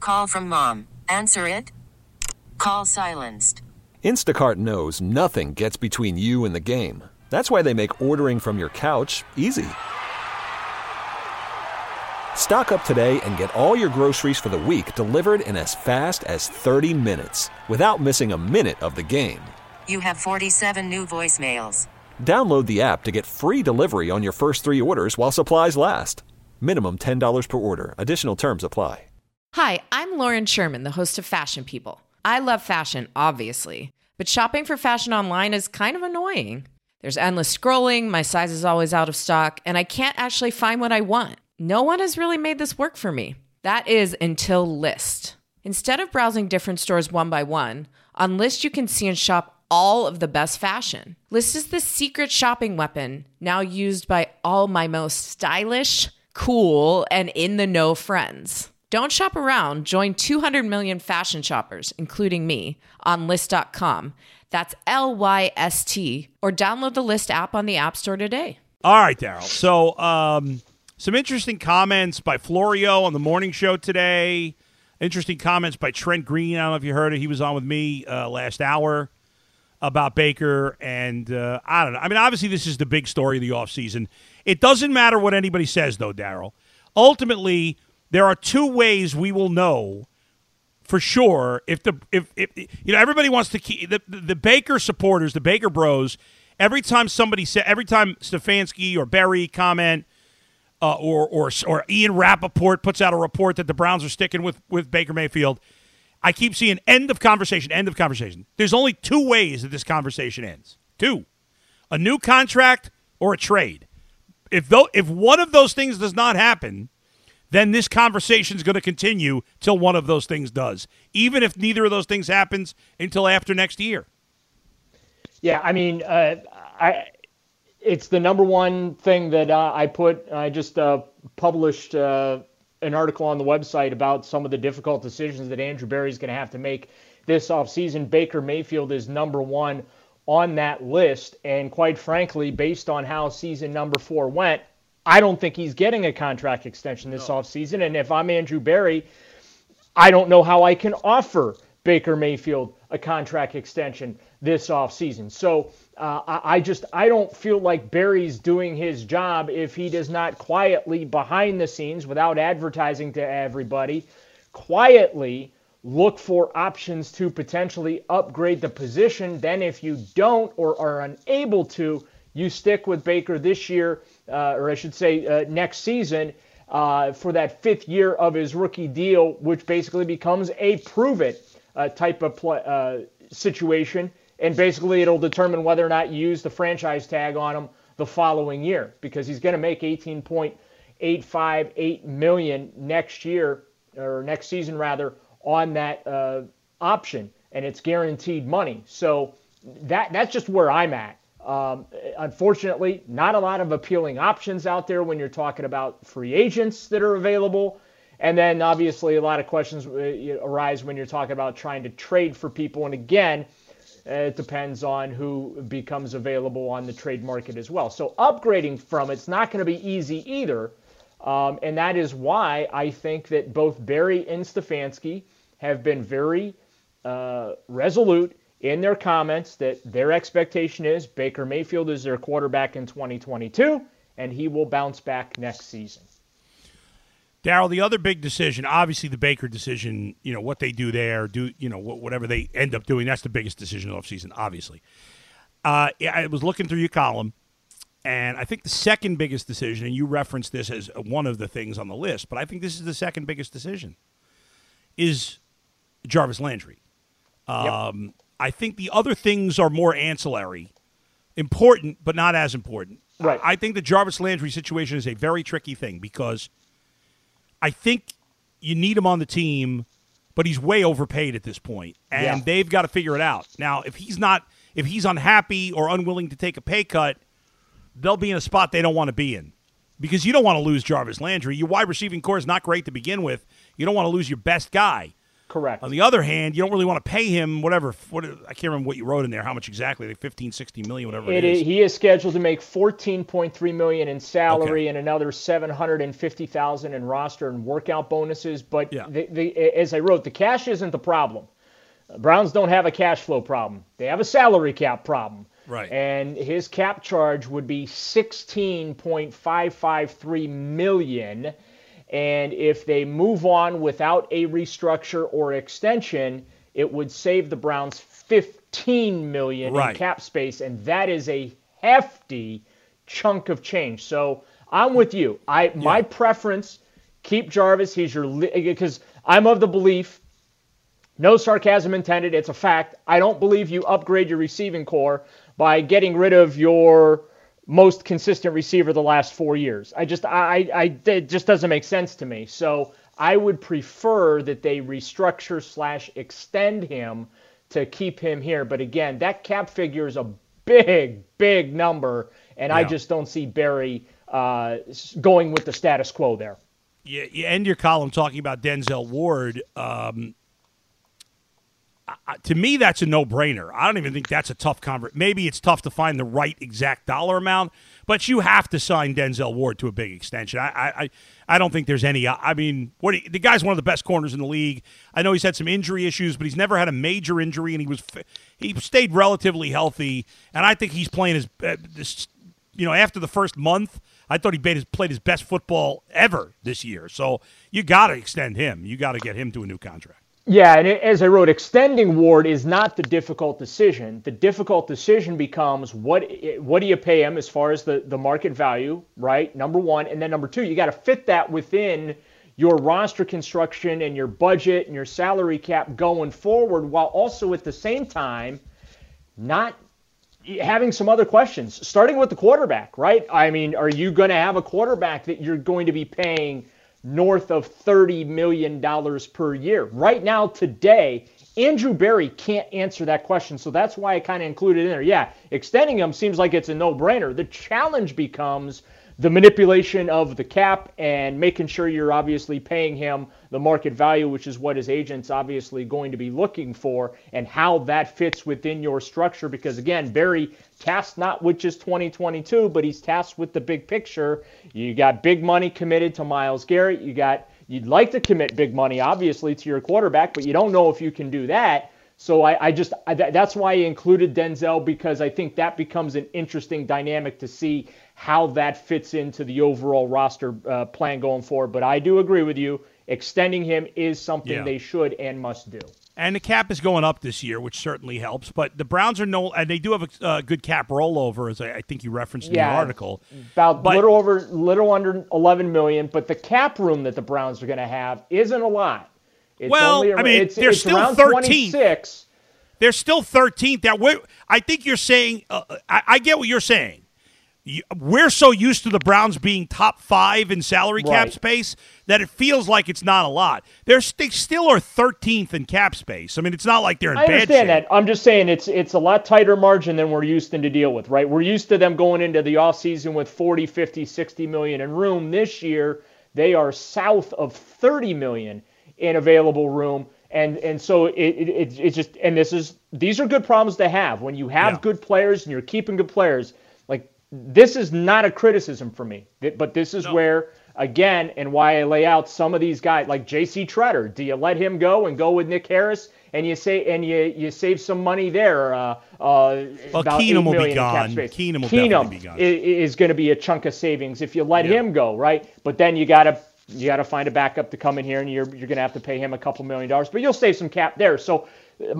Call from mom. Answer it. Call silenced. Instacart knows nothing gets between you and the game. That's why they make ordering from your couch easy. Stock up today and get all your groceries for the week delivered in as fast as 30 minutes without missing a minute of the game. You have 47 new voicemails. Download the app to get free delivery on your first 3 orders while supplies last. Minimum $10 per order. Additional terms apply. Hi, I'm Lauren Sherman, the host of Fashion People. I love fashion, obviously, but shopping for fashion online is kind of annoying. There's endless scrolling, my size is always out of stock, and I can't actually find what I want. No one has really made this work for me. That is until Lyst. Instead of browsing different stores one by one, on Lyst you can see and shop all of the best fashion. Lyst is the secret shopping weapon now used by all my most stylish, cool, and in-the-know friends. Don't shop around. Join 200 million fashion shoppers, including me, on Lyst.com. That's Lyst, or download the Lyst app on the App Store today. All right, Daryl. So, some interesting comments by Florio on the morning show today. Interesting comments by Trent Green. I don't know if you heard it. He was on with me last hour about Baker. And I don't know. I mean, obviously, this is the big story of the offseason. It doesn't matter what anybody says, though, Daryl. Ultimately, there are 2 ways we will know for sure if everybody wants to keep the Baker supporters, the Baker Bros. Every time Stefanski or Berry comment or Ian Rappaport puts out a report that the Browns are sticking with Baker Mayfield, I keep seeing end of conversation. There's only 2 ways that this conversation ends. 2, a new contract or a trade. If one of those things does not happen, then this conversation is going to continue till one of those things does, even if neither of those things happens until after next year. Yeah, I mean, it's the number one thing that I just published an article on the website about some of the difficult decisions that Andrew Berry is going to have to make this offseason. Baker Mayfield is number 1 on that list, and quite frankly, based on how season number 4 went, I don't think he's getting a contract extension this offseason. And if I'm Andrew Berry, I don't know how I can offer Baker Mayfield a contract extension this offseason. So I don't feel like Berry's doing his job if he does not quietly, behind the scenes, without advertising to everybody, quietly look for options to potentially upgrade the position. Then if you don't or are unable to, you stick with Baker this year, or I should say next season, for that 5th year of his rookie deal, which basically becomes a prove-it type of situation. And basically it'll determine whether or not you use the franchise tag on him the following year, because he's going to make $18.858 million next year, or next season rather, on that option, and it's guaranteed money. So that's just where I'm at. Unfortunately, not a lot of appealing options out there when you're talking about free agents that are available. And then obviously a lot of questions arise when you're talking about trying to trade for people. And again, it depends on who becomes available on the trade market as well. So upgrading from it's not going to be easy either. And that is why I think that both Berry and Stefanski have been very resolute in their comments that their expectation is Baker Mayfield is their quarterback in 2022, and he will bounce back next season. Daryl, the other big decision, obviously the Baker decision, what they do there, whatever they end up doing, that's the biggest decision of the offseason, obviously. I was looking through your column, and I think the second biggest decision, and you referenced this as one of the things on the list, but I think this is the second biggest decision, is Jarvis Landry. Yep. I think the other things are more ancillary, important, but not as important. Right. I think the Jarvis Landry situation is a very tricky thing because I think you need him on the team, but he's way overpaid at this point, and they've got to figure it out. Now, if he's unhappy or unwilling to take a pay cut, they'll be in a spot they don't want to be in because you don't want to lose Jarvis Landry. Your wide receiving core is not great to begin with. You don't want to lose your best guy. Correct. On the other hand, you don't really want to pay him I can't remember what you wrote in there, how much exactly, like 15, 16 million, whatever it is. He is scheduled to make $14.3 million in salary and another $750,000 in roster and workout bonuses. But as I wrote, the cash isn't the problem. Browns don't have a cash flow problem. They have a salary cap problem. Right. And his cap charge would be $16.553 million. And if they move on without a restructure or extension, it would save the Browns $15 million in cap space, and that is a hefty chunk of change. So I'm with you. My preference, keep Jarvis. Because I'm of the belief, no sarcasm intended, it's a fact. I don't believe you upgrade your receiving core by getting rid of your most consistent receiver the last 4 years. It just doesn't make sense to me. So I would prefer that they restructure / extend him to keep him here. But again, that cap figure is a big, big number, and I just don't see Barry going with the status quo there. You end your column talking about Denzel Ward. To me, that's a no-brainer. I don't even think that's a tough conversation. Maybe it's tough to find the right exact dollar amount, but you have to sign Denzel Ward to a big extension. I don't think there's any. I mean, the guy's one of the best corners in the league. I know he's had some injury issues, but he's never had a major injury, and he stayed relatively healthy. And I think he's playing after the first month, I thought he played his best football ever this year. So you got to extend him. You got to get him to a new contract. Yeah, and as I wrote, extending Ward is not the difficult decision. The difficult decision becomes what do you pay him as far as the market value, right? Number one. And then number two, you got to fit that within your roster construction and your budget and your salary cap going forward, while also at the same time not having some other questions, starting with the quarterback, right? I mean, are you going to have a quarterback that you're going to be paying north of $30 million per year? Right now, today, Andrew Berry can't answer that question, so that's why I kind of included in there. Yeah, extending him seems like it's a no-brainer. The challenge becomes the manipulation of the cap and making sure you're obviously paying him the market value, which is what his agent's obviously going to be looking for, and how that fits within your structure. Because, again, Barry tasked not with just 2022, but he's tasked with the big picture. You got big money committed to Myles Garrett. You'd like to commit big money, obviously, to your quarterback, but you don't know if you can do that. So that's why I included Denzel, because I think that becomes an interesting dynamic to see how that fits into the overall roster plan going forward. But I do agree with you. Extending him is something they should and must do. And the cap is going up this year, which certainly helps. But the Browns and they do have a good cap rollover, as I think you referenced in the article. About little under $11 million. But the cap room that the Browns are going to have isn't a lot. It's they're still around 13th. 26. They're still 13th. I think you're saying. I get what you're saying. We're so used to the Browns being top 5 in salary cap space that it feels like it's not a lot. They still are 13th in cap space. I mean, it's not like they're in bad shape. I understand that. I'm just saying it's a lot tighter margin than we're used to deal with, right? We're used to them going into the offseason with 40, 50, 60 million in room. This year, they are south of 30 million in available room. And so it's just, and these are good problems to have when you have good players and you're keeping good players. Like, this is not a criticism for me, but this is where, again, and why I lay out some of these guys like J.C. Tretter. Do you let him go and go with Nick Harris, and you save some money there? About Keenum will be gone. Keenum will definitely be gone. Is going to be a chunk of savings if you let him go, right? But then you got to find a backup to come in here, and you're going to have to pay him a couple $1 million, but you'll save some cap there. So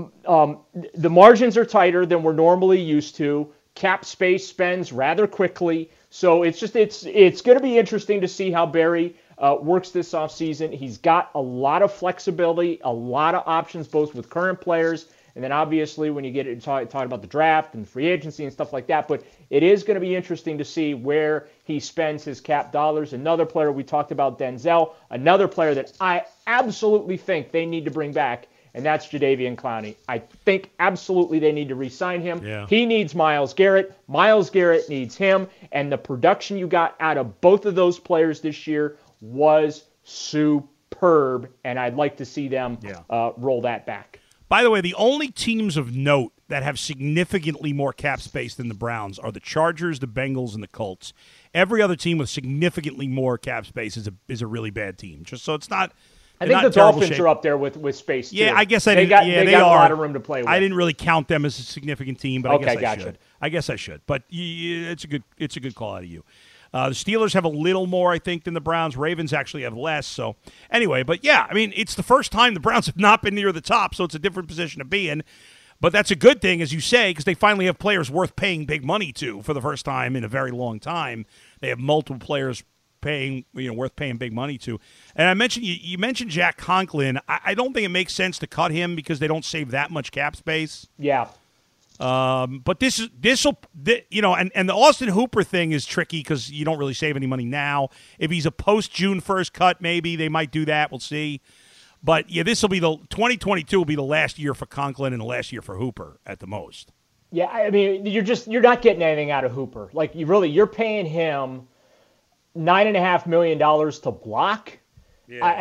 the margins are tighter than we're normally used to. Cap space spends rather quickly. So it's going to be interesting to see how Barry works this offseason. He's got a lot of flexibility, a lot of options, both with current players and then obviously when you get into talking about the draft and free agency and stuff like that. But it is going to be interesting to see where he spends his cap dollars. Another player, we talked about Denzel, another player that I absolutely think they need to bring back, and that's Jadeveon Clowney. I think absolutely they need to re-sign him. Yeah. He needs Myles Garrett. Myles Garrett needs him. And the production you got out of both of those players this year was superb. superb, and I'd like to see them roll that back. By the way, the only teams of note that have significantly more cap space than the Browns are the Chargers, the Bengals, and the Colts. Every other team with significantly more cap space is a really bad team. Just so it's not. I think the Dolphins are up there with space, too. Yeah, I guess they got a lot of room to play with. I didn't really count them as a significant team, but I guess I should. But it's a good call out of you. The Steelers have a little more, I think, than the Browns. Ravens actually have less. So anyway, but yeah, I mean, it's the first time the Browns have not been near the top, so it's a different position to be in. But that's a good thing, as you say, because they finally have players worth paying big money to for the first time in a very long time. They have multiple players worth paying big money to. And I mentioned you mentioned Jack Conklin. I don't think it makes sense to cut him because they don't save that much cap space. Yeah. But and the Austin Hooper thing is tricky because you don't really save any money now. If he's a post June 1st cut, maybe they might do that. We'll see. But yeah, 2022 will be the last year for Conklin and the last year for Hooper at the most. Yeah, I mean, you're not getting anything out of Hooper. Like you're paying him $9.5 million to block. Yeah.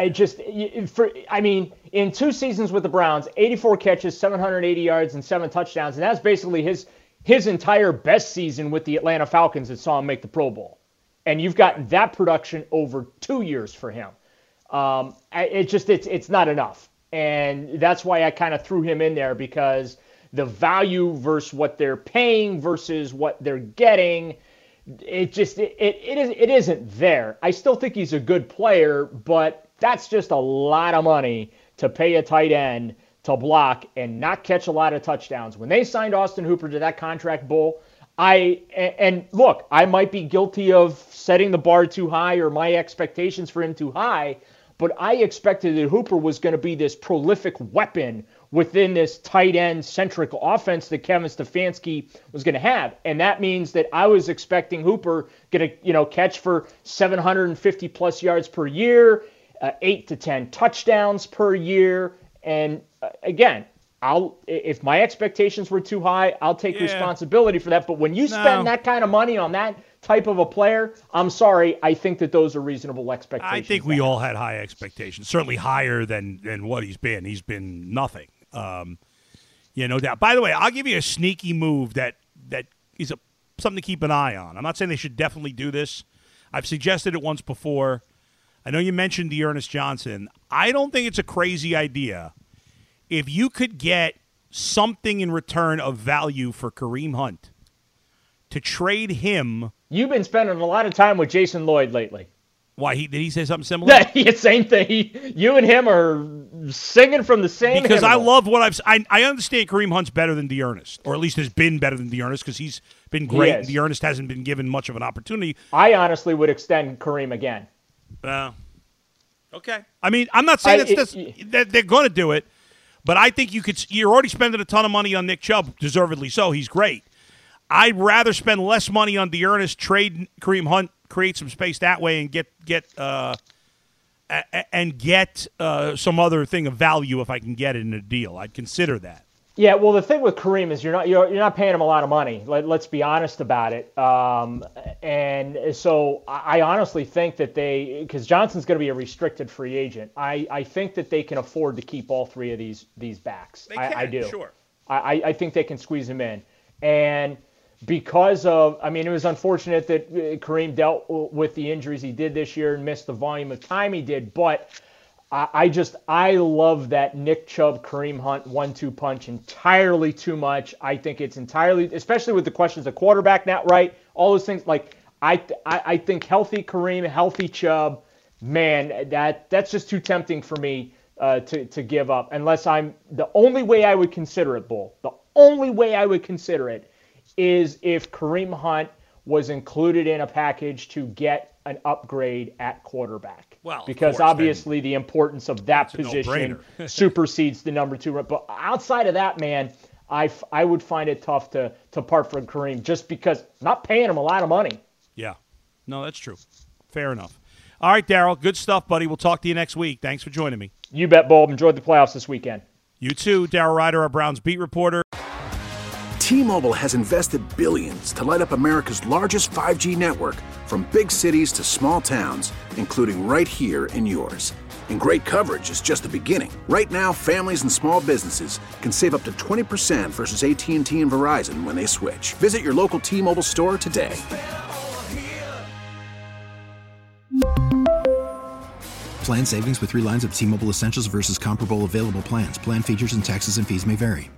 In 2 seasons with the Browns, 84 catches, 780 yards, and 7 touchdowns, and that's basically his entire best season with the Atlanta Falcons that saw him make the Pro Bowl. And you've gotten that production over 2 years for him. It's not enough, and that's why I kind of threw him in there, because the value versus what they're paying versus what they're getting, it isn't there. I still think he's a good player, but that's just a lot of money to pay a tight end to block and not catch a lot of touchdowns. When they signed Austin Hooper to that contract, Bull, look, I might be guilty of setting the bar too high or my expectations for him too high, but I expected that Hooper was going to be this prolific weapon within this tight end-centric offense that Kevin Stefanski was going to have. And that means that I was expecting Hooper going to, catch for 750-plus yards per year, 8 to 10 touchdowns per year. And again, if my expectations were too high, I'll take responsibility for that. But when you spend that kind of money on that type of a player, I'm sorry, I think that those are reasonable expectations. I think we all had high expectations, certainly higher than what he's been. He's been nothing. No doubt. By the way, I'll give you a sneaky move that is something to keep an eye on. I'm not saying they should definitely do this. I've suggested it once before. I know you mentioned D'Ernest Johnson. I don't think it's a crazy idea if you could get something in return of value for Kareem Hunt to trade him. You've been spending a lot of time with Jason Lloyd lately. Why? Did he say something similar? Yeah, same thing. You and him are singing from the same Because hymnal. I love what I understand Kareem Hunt's better than D'Ernest, or at least has been better than D'Ernest because he's been great. And D'Ernest hasn't been given much of an opportunity. I honestly would extend Kareem again. Okay. I mean, I'm not saying that they're going to do it, but I think you're already spending a ton of money on Nick Chubb, deservedly so. He's great. I'd rather spend less money on D'Ernest, trade Kareem Hunt, create some space that way, and get some other thing of value if I can get it in a deal. I'd consider that. Yeah, well, the thing with Kareem is you're not paying him a lot of money. Let's be honest about it. And so I honestly think that because Johnson's going to be a restricted free agent, I think that they can afford to keep all 3 of these backs. I do. Sure. I think they can squeeze him in. And because of, it was unfortunate that Kareem dealt with the injuries he did this year and missed the volume of time he did, but I love that Nick Chubb, Kareem Hunt 1-2 punch entirely too much. I think it's entirely, especially with the questions of quarterback not right, all those things. Like I think healthy Kareem, healthy Chubb, man, that's just too tempting for me to give up. Unless the only way I would consider it, Bull. The only way I would consider it is if Kareem Hunt was included in a package to get an upgrade at quarterback. Well, because obviously the importance of that position supersedes the number 2. But outside of that, man, I would find it tough to part from Kareem just because I'm not paying him a lot of money. Yeah. No, that's true. Fair enough. All right, Daryl. Good stuff, buddy. We'll talk to you next week. Thanks for joining me. You bet, Bulb. Enjoyed the playoffs this weekend. You too, Daryl Ryder, our Browns beat reporter. T-Mobile has invested billions to light up America's largest 5G network, from big cities to small towns, including right here in yours. And great coverage is just the beginning. Right now, families and small businesses can save up to 20% versus AT&T and Verizon when they switch. Visit your local T-Mobile store today. Plan savings with 3 lines of T-Mobile Essentials versus comparable available plans. Plan features and taxes and fees may vary.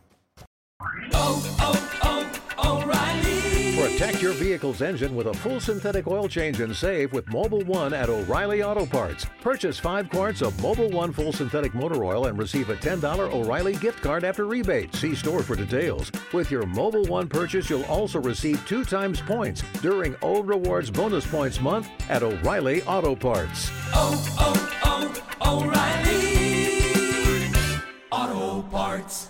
Protect your vehicle's engine with a full synthetic oil change and save with Mobil 1 at O'Reilly Auto Parts. Purchase 5 quarts of Mobil 1 full synthetic motor oil and receive a $10 O'Reilly gift card after rebate. See store for details. With your Mobil 1 purchase, you'll also receive 2 times points during O Rewards Bonus Points Month at O'Reilly Auto Parts. O'Reilly Auto Parts.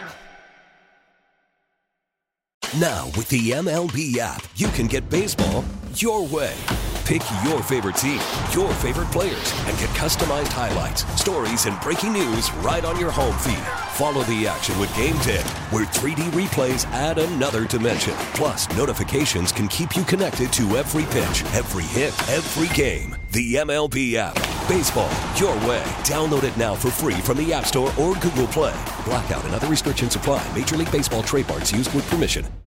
Now, with the MLB app, you can get baseball your way. Pick your favorite team, your favorite players, and get customized highlights, stories, and breaking news right on your home feed. Follow the action with Game Day, where 3D replays add another dimension. Plus, notifications can keep you connected to every pitch, every hit, every game. The MLB app. Baseball your way. Download it now for free from the App Store or Google Play. Blackout and other restrictions apply. Major League Baseball trademarks used with permission.